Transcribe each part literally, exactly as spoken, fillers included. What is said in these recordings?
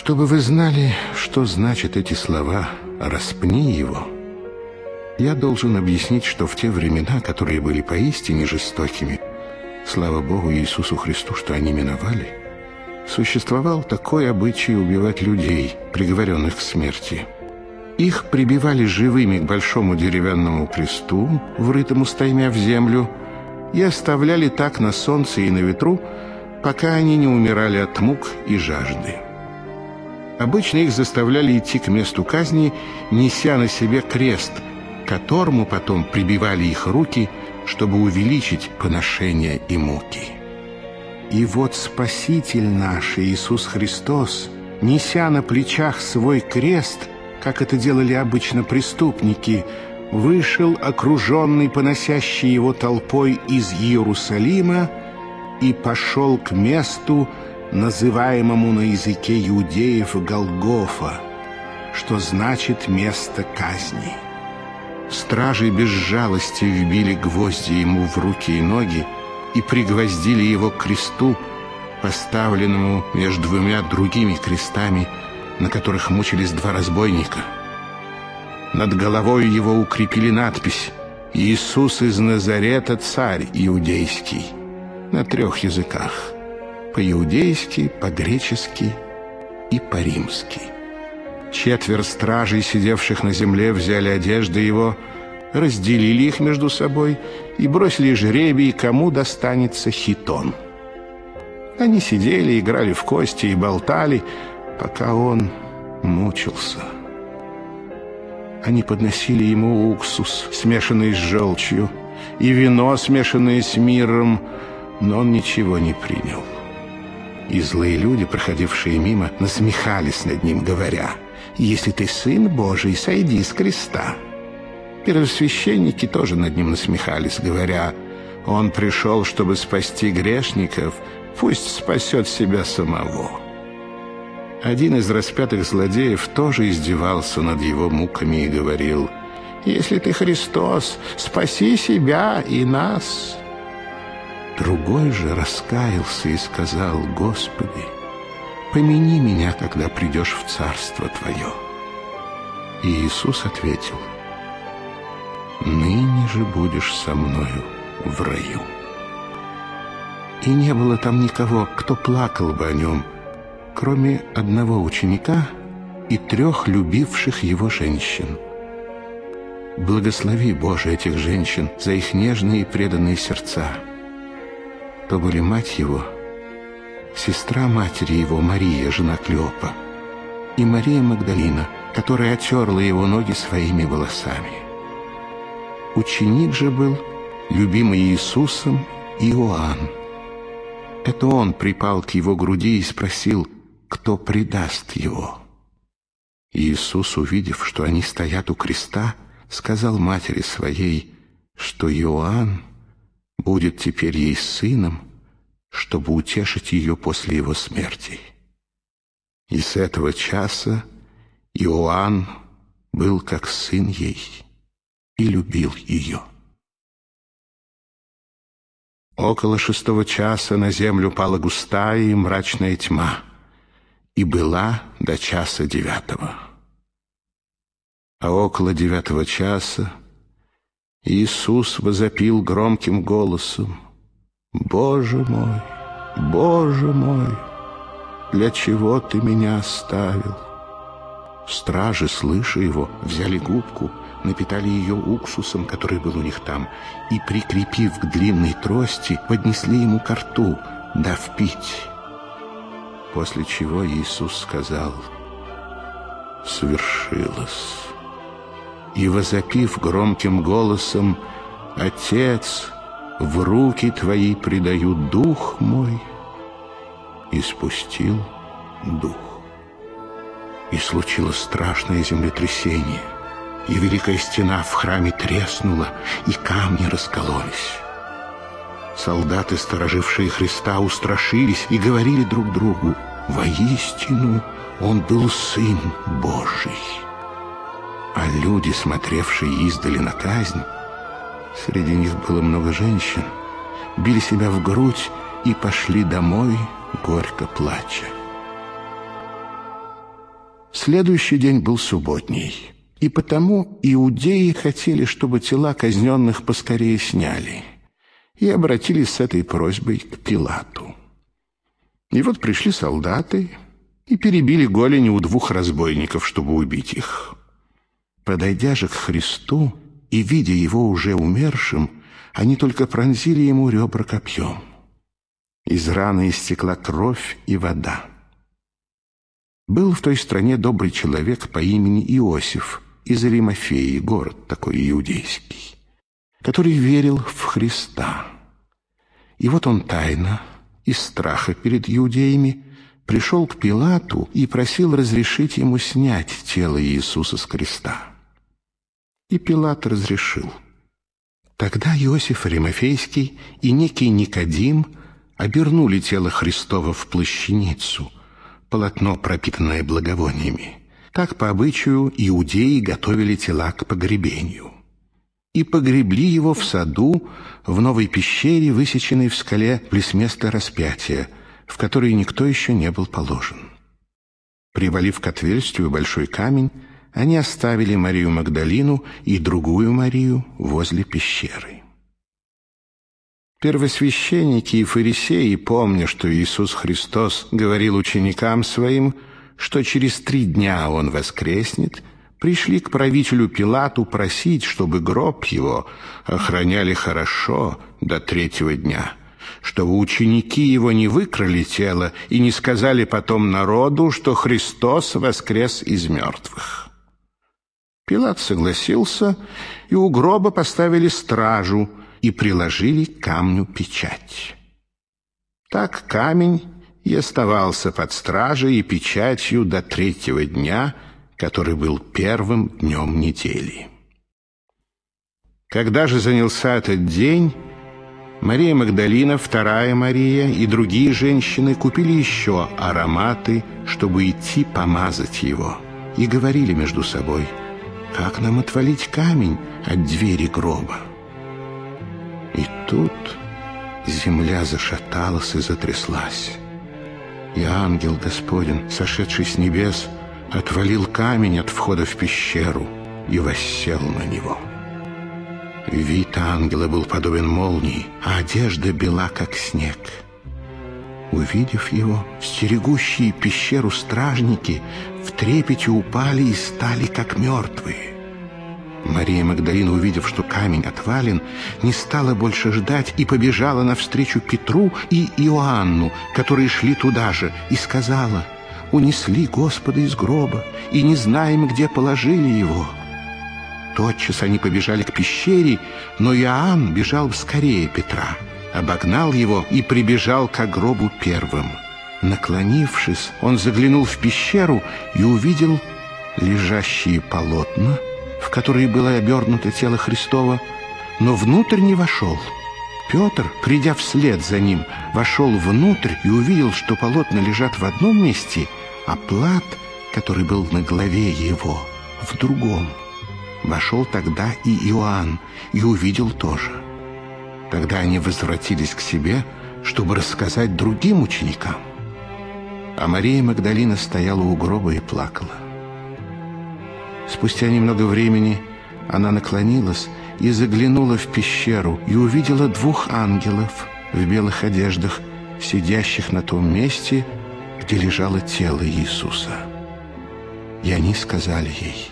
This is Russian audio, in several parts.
Чтобы вы знали, что значат эти слова «распни его», я должен объяснить, что в те времена, которые были поистине жестокими, слава Богу Иисусу Христу, что они миновали, существовал такой обычай убивать людей, приговоренных к смерти. Их прибивали живыми к большому деревянному кресту, врытому стаймя в землю, и оставляли так на солнце и на ветру, пока они не умирали от мук и жажды. Обычно их заставляли идти к месту казни, неся на себе крест, к которому потом прибивали их руки, чтобы увеличить поношения и муки. И вот Спаситель наш, Иисус Христос, неся на плечах свой крест, как это делали обычно преступники, вышел, окруженный поносящей его толпой из Иерусалима, и пошел к месту, называемому на языке иудеев Голгофа, что значит «место казни». Стражи без жалости вбили гвозди ему в руки и ноги и пригвоздили его к кресту, поставленному между двумя другими крестами, на которых мучились два разбойника. Над головой его укрепили надпись «Иисус из Назарета, царь иудейский» на трех языках: по-иудейски, по-гречески и по-римски. Четверо стражей, сидевших на земле, взяли одежды его, разделили их между собой и бросили жребий, кому достанется хитон. Они сидели, играли в кости и болтали, пока он мучился. Они подносили ему уксус, смешанный с желчью, и вино, смешанное с мирром, но он ничего не принял. И злые люди, проходившие мимо, насмехались над ним, говоря: «Если ты сын Божий, сойди с креста». Первосвященники тоже над ним насмехались, говоря: «Он пришел, чтобы спасти грешников, пусть спасет себя самого». Один из распятых злодеев тоже издевался над его муками и говорил: «Если ты Христос, спаси себя и нас». Другой же раскаялся и сказал: «Господи, помяни меня, когда придешь в Царство Твое». И Иисус ответил: «Ныне же будешь со Мною в раю». И не было там никого, кто плакал бы о нем, кроме одного ученика и трех любивших его женщин. Благослови, Боже, этих женщин за их нежные и преданные сердца. То были мать его, сестра матери его Мария, жена Клеопа, и Мария Магдалина, которая отерла его ноги своими волосами. Ученик же был, любимый Иисусом, Иоанн. Это он припал к его груди и спросил, кто предаст его. Иисус, увидев, что они стоят у креста, сказал матери своей, что Иоанн будет теперь ей сыном, чтобы утешить ее после его смерти. И с этого часа Иоанн был как сын ей и любил ее. Около шестого часа на землю пала густая и мрачная тьма, и была до часа девятого. А около девятого часа Иисус возопил громким голосом: «Боже мой, Боже мой, для чего Ты меня оставил?» Стражи, слыша его, взяли губку, напитали ее уксусом, который был у них там, и, прикрепив к длинной трости, поднесли ему ко рту, дав пить. После чего Иисус сказал: «Свершилось». И, возопив громким голосом: «Отец, в руки Твои предаю дух мой», и спустил дух. И случилось страшное землетрясение, и великая стена в храме треснула, и камни раскололись. Солдаты, сторожившие Христа, устрашились и говорили друг другу: «Воистину, Он был Сын Божий». А люди, смотревшие издали на казнь, среди них было много женщин, били себя в грудь и пошли домой, горько плача. Следующий день был субботний, и потому иудеи хотели, чтобы тела казненных поскорее сняли, и обратились с этой просьбой к Пилату. И вот пришли солдаты и перебили голени у двух разбойников, чтобы убить их. Подойдя же к Христу и видя его уже умершим, они только пронзили ему ребра копьем. Из раны истекла кровь и вода. Был в той стране добрый человек по имени Иосиф из Аримафеи, город такой иудейский, который верил в Христа. И вот он тайно, из страха перед иудеями, пришел к Пилату и просил разрешить ему снять тело Иисуса с креста. И Пилат разрешил. Тогда Иосиф Аримафейский и некий Никодим обернули тело Христово в плащаницу, полотно, пропитанное благовониями. Так, по обычаю, иудеи готовили тела к погребению. И погребли его в саду, в новой пещере, высеченной в скале близ места распятия, в которой никто еще не был положен. Привалив к отверстию большой камень, они оставили Марию Магдалину и другую Марию возле пещеры. Первосвященники и фарисеи, помня, что Иисус Христос говорил ученикам своим, что через три дня Он воскреснет, пришли к правителю Пилату просить, чтобы гроб его охраняли хорошо до третьего дня, чтобы ученики его не выкрали тело и не сказали потом народу, что Христос воскрес из мертвых. Пилат согласился, и у гроба поставили стражу и приложили к камню печать. Так камень и оставался под стражей и печатью до третьего дня, который был первым днем недели. Когда же занялся этот день, Мария Магдалина, вторая Мария и другие женщины купили еще ароматы, чтобы идти помазать его, и говорили между собой: «Как нам отвалить камень от двери гроба?» И тут земля зашаталась и затряслась, и ангел Господень, сошедший с небес, отвалил камень от входа в пещеру и воссел на него. Вид ангела был подобен молнии, а одежда бела, как снег. Увидев его, стерегущие пещеру стражники в трепете упали и стали как мертвые. Мария Магдалина, увидев, что камень отвален, не стала больше ждать и побежала навстречу Петру и Иоанну, которые шли туда же, и сказала: «Унесли Господа из гроба, и не знаем, где положили его». Тотчас они побежали к пещере, но Иоанн бежал скорее Петра, обогнал его и прибежал к гробу первым. Наклонившись, он заглянул в пещеру и увидел лежащие полотна, в которые было обернуто тело Христово, но внутрь не вошел. Петр, придя вслед за ним, вошел внутрь и увидел, что полотна лежат в одном месте, а плат, который был на голове его, в другом. Вошел тогда и Иоанн, и увидел тоже. Тогда они возвратились к себе, чтобы рассказать другим ученикам. А Мария Магдалина стояла у гроба и плакала. Спустя немного времени она наклонилась и заглянула в пещеру, и увидела двух ангелов в белых одеждах, сидящих на том месте, где лежало тело Иисуса. И они сказали ей: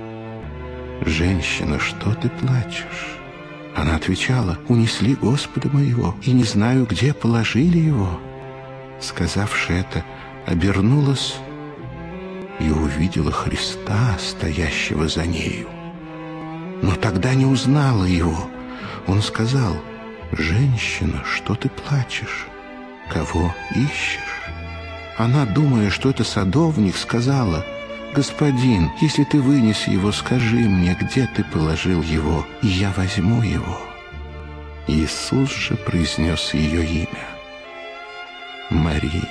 «Женщина, что ты плачешь?» Она отвечала: «Унесли Господа моего, и не знаю, где положили его». Сказавши это, обернулась и увидела Христа, стоящего за нею. Но тогда не узнала его. Он сказал: «Женщина, что ты плачешь? Кого ищешь?» Она, думая, что это садовник, сказала: «Господин, если ты вынес его, скажи мне, где ты положил его, и я возьму его». Иисус же произнес ее имя — Мария.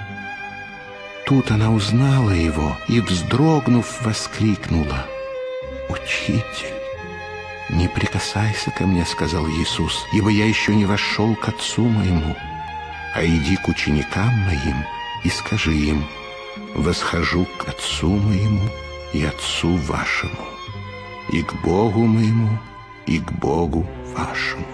Тут она узнала его и, вздрогнув, воскликнула: «Учитель, не прикасайся ко мне, — сказал Иисус, — ибо я еще не вошел к Отцу моему, а иди к ученикам моим и скажи им: восхожу к Отцу моему и Отцу вашему, и к Богу моему, и к Богу вашему».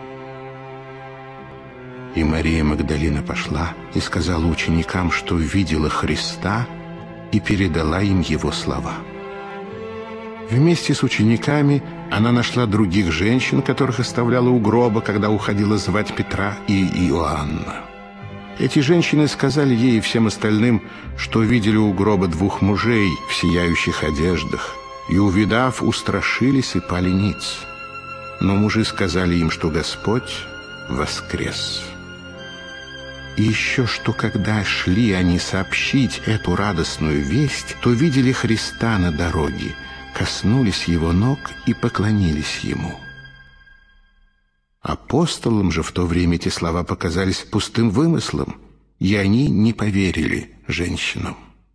И Мария Магдалина пошла и сказала ученикам, что видела Христа, и передала им его слова. Вместе с учениками она нашла других женщин, которых оставляла у гроба, когда уходила звать Петра и Иоанна. Эти женщины сказали ей и всем остальным, что видели у гроба двух мужей в сияющих одеждах, и, увидав, устрашились и пали ниц. Но мужи сказали им, что Господь воскрес. И еще что, когда шли они сообщить эту радостную весть, то видели Христа на дороге, коснулись его ног и поклонились ему. Апостолам же в то время эти слова показались пустым вымыслом, и они не поверили женщинам.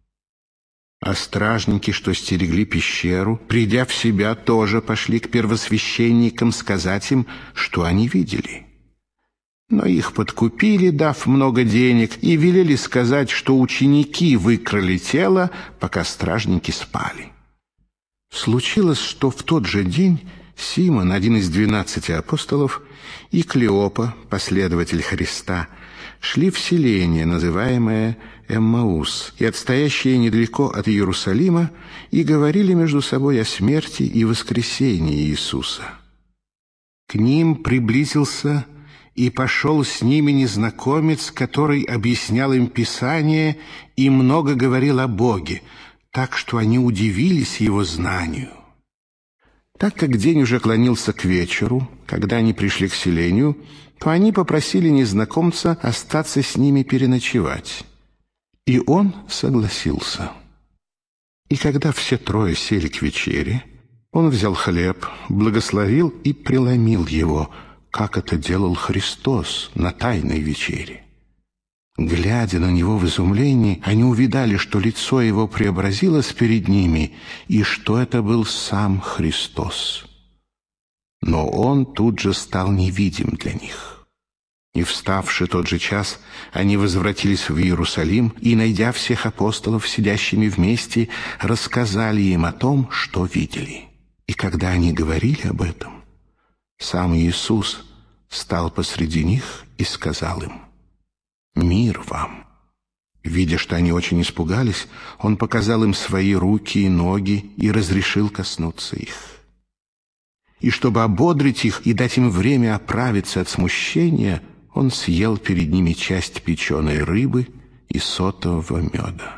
А стражники, что стерегли пещеру, придя в себя, тоже пошли к первосвященникам сказать им, что они видели. Но их подкупили, дав много денег, и велели сказать, что ученики выкрали тело, пока стражники спали. Случилось, что в тот же день Симон, один из двенадцати апостолов, и Клеопа, последователь Христа, шли в селение, называемое Эммаус, и отстоящее недалеко от Иерусалима, и говорили между собой о смерти и воскресении Иисуса. К ним приблизился и пошел с ними незнакомец, который объяснял им Писание и много говорил о Боге, так что они удивились его знанию. Так как день уже клонился к вечеру, когда они пришли к селению, то они попросили незнакомца остаться с ними переночевать. И он согласился. И когда все трое сели к вечере, он взял хлеб, благословил и преломил его, как это делал Христос на Тайной вечере. Глядя на него в изумлении, они увидали, что лицо его преобразилось перед ними, и что это был сам Христос. Но он тут же стал невидим для них. И, вставши тот же час, они возвратились в Иерусалим, и, найдя всех апостолов, сидящими вместе, рассказали им о том, что видели. И когда они говорили об этом, сам Иисус стал посреди них и сказал им: «Мир вам!» Видя, что они очень испугались, он показал им свои руки и ноги и разрешил коснуться их. И чтобы ободрить их и дать им время оправиться от смущения, он съел перед ними часть печеной рыбы и сотового меда.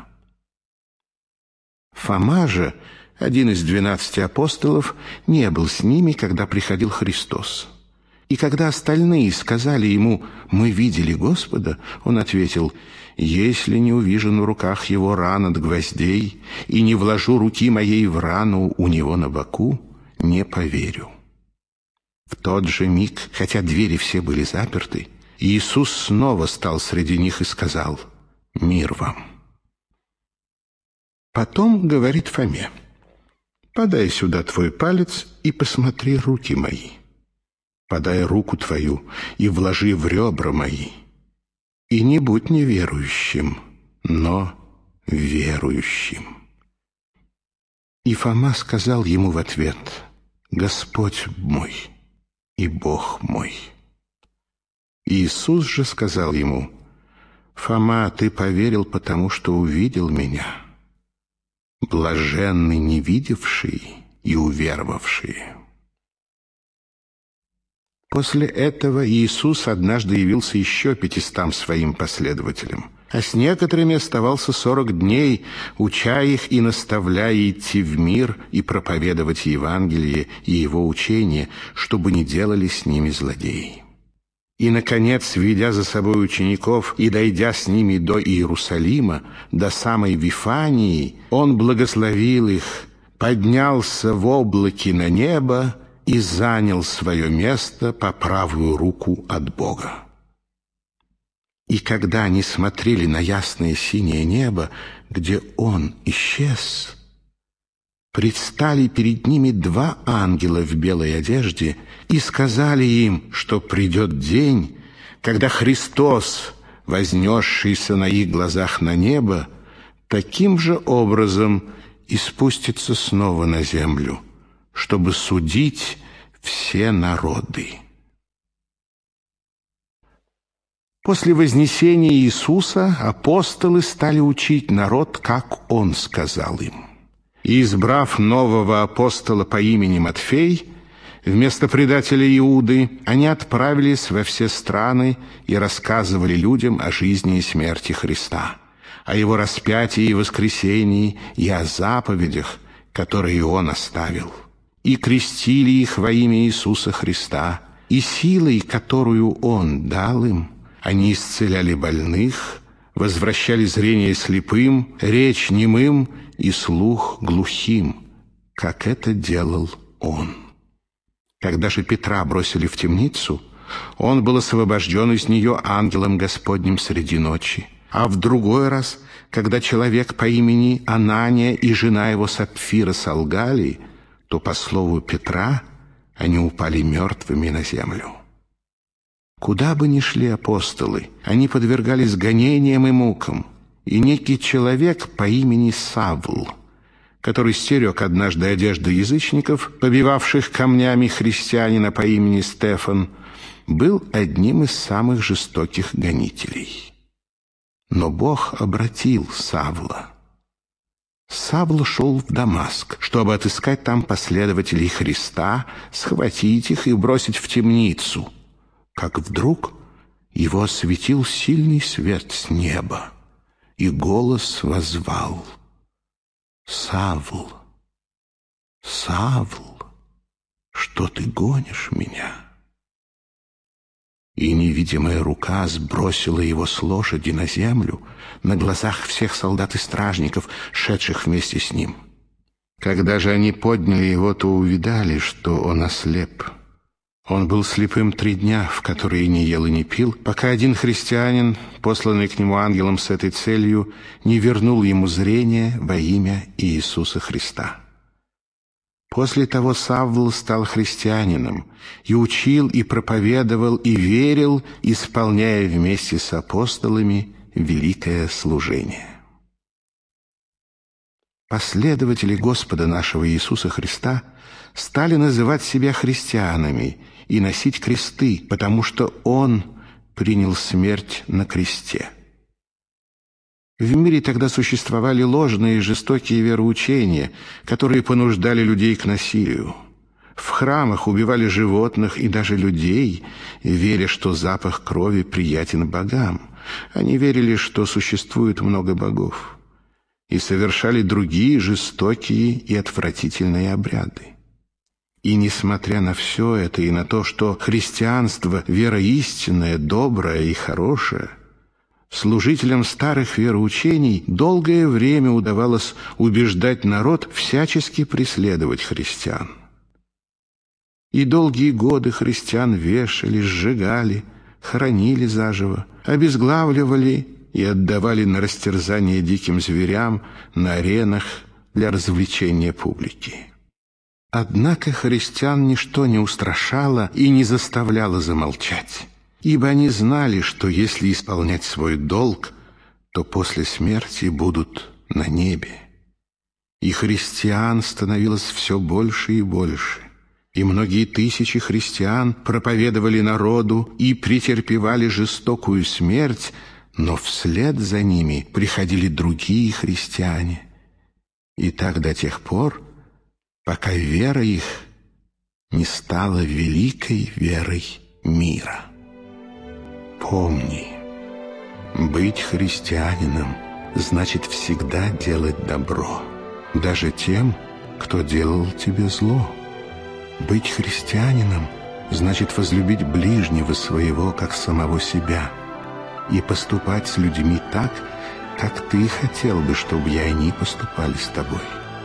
Фома же, один из двенадцати апостолов, не был с ними, когда приходил Христос. И когда остальные сказали ему: «Мы видели Господа», он ответил: «Если не увижу на руках его ран от гвоздей и не вложу руки моей в рану у него на боку, не поверю». В тот же миг, хотя двери все были заперты, Иисус снова стал среди них и сказал: «Мир вам». Потом говорит Фоме: «Подай сюда твой палец и посмотри руки мои. Подай руку твою и вложи в ребра мои. И не будь неверующим, но верующим». И Фома сказал ему в ответ: «Господь мой и Бог мой». Иисус же сказал ему: «Фома, ты поверил, потому что увидел меня. Блаженны не видевшие и уверовавшие». После этого Иисус однажды явился еще пятистам своим последователям, а с некоторыми оставался сорок дней, уча их и наставляя идти в мир и проповедовать Евангелие и его учение, чтобы не делали с ними злодеи. И, наконец, ведя за собой учеников и дойдя с ними до Иерусалима, до самой Вифании, он благословил их, поднялся в облаке на небо и занял свое место по правую руку от Бога. И когда они смотрели на ясное синее небо, где он исчез, предстали перед ними два ангела в белой одежде и сказали им, что придет день, когда Христос, вознесшийся на их глазах на небо, таким же образом и спустится снова на землю, чтобы судить все народы. После вознесения Иисуса апостолы стали учить народ, как Он сказал им. И, избрав нового апостола по имени Матфей, вместо предателя Иуды, они отправились во все страны и рассказывали людям о жизни и смерти Христа, о Его распятии и воскресении и о заповедях, которые Он оставил. И крестили их во имя Иисуса Христа, и силой, которую Он дал им, они исцеляли больных, возвращали зрение слепым, речь немым и слух глухим, как это делал Он. Когда же Петра бросили в темницу, он был освобожден из нее ангелом Господним среди ночи. А в другой раз, когда человек по имени Анания и жена его Сапфира солгали, то, по слову Петра, они упали мертвыми на землю. Куда бы ни шли апостолы, они подвергались гонениям и мукам, и некий человек по имени Савл, который стерег однажды одежды язычников, побивавших камнями христианина по имени Стефан, был одним из самых жестоких гонителей. Но Бог обратил Савла. Савл шел в Дамаск, чтобы отыскать там последователей Христа, схватить их и бросить в темницу. Как вдруг его осветил сильный свет с неба, и голос воззвал: «Савл, Савл, что ты гонишь меня?» И невидимая рука сбросила его с лошади на землю на глазах всех солдат и стражников, шедших вместе с ним. Когда же они подняли его, то увидали, что он ослеп. Он был слепым три дня, в которые не ел и не пил, пока один христианин, посланный к нему ангелом с этой целью, не вернул ему зрение во имя Иисуса Христа. После того Савл стал христианином и учил, и проповедовал, и верил, исполняя вместе с апостолами великое служение. Последователи Господа нашего Иисуса Христа стали называть себя христианами и носить кресты, потому что Он принял смерть на кресте. В мире тогда существовали ложные и жестокие вероучения, которые понуждали людей к насилию. В храмах убивали животных и даже людей, веря, что запах крови приятен богам. Они верили, что существует много богов, и совершали другие жестокие и отвратительные обряды. И несмотря на все это и на то, что христианство – вера истинная, добрая и хорошая, служителям старых вероучений долгое время удавалось убеждать народ всячески преследовать христиан. И долгие годы христиан вешали, сжигали, хоронили заживо, обезглавливали и отдавали на растерзание диким зверям на аренах для развлечения публики. Однако христиан ничто не устрашало и не заставляло замолчать, ибо они знали, что если исполнять свой долг, то после смерти будут на небе. И христиан становилось все больше и больше, и многие тысячи христиан проповедовали народу и претерпевали жестокую смерть, но вслед за ними приходили другие христиане. И так до тех пор, пока вера их не стала великой верой мира. Помни, быть христианином значит всегда делать добро, даже тем, кто делал тебе зло. Быть христианином значит возлюбить ближнего своего, как самого себя, и поступать с людьми так, как ты хотел бы, чтобы и они поступали с тобой.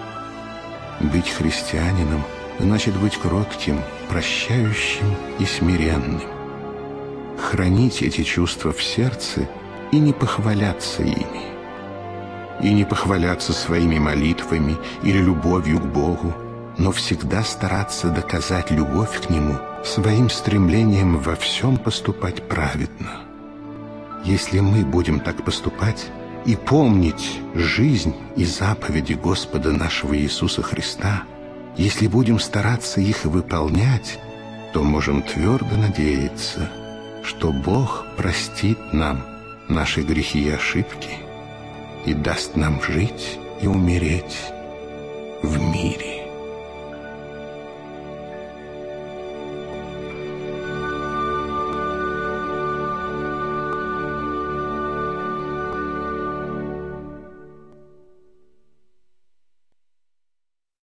Быть христианином значит быть кротким, прощающим и смиренным. Хранить эти чувства в сердце и не похваляться ими. И не похваляться своими молитвами или любовью к Богу, но всегда стараться доказать любовь к Нему своим стремлением во всем поступать праведно. Если мы будем так поступать, и помнить жизнь и заповеди Господа нашего Иисуса Христа, если будем стараться их выполнять, то можем твердо надеяться, что Бог простит нам наши грехи и ошибки и даст нам жить и умереть в мире.